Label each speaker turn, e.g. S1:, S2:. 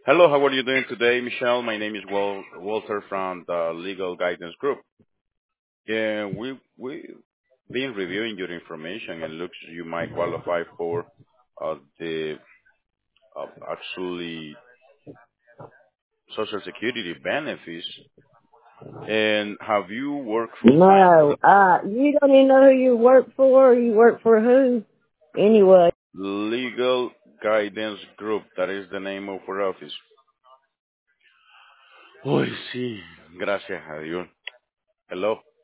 S1: Hello, how are you doing today, Michelle? My name is Walter from the Legal Guidance Group. Yeah, we been reviewing your information and looks you might qualify for the actually Social Security benefits. And have you worked full time?
S2: No, you don't even know who you work for, or you work for who. Anyway,
S1: Legal Guidance Group, that is the name of our office. Uy, sí, gracias a Dios. Hello.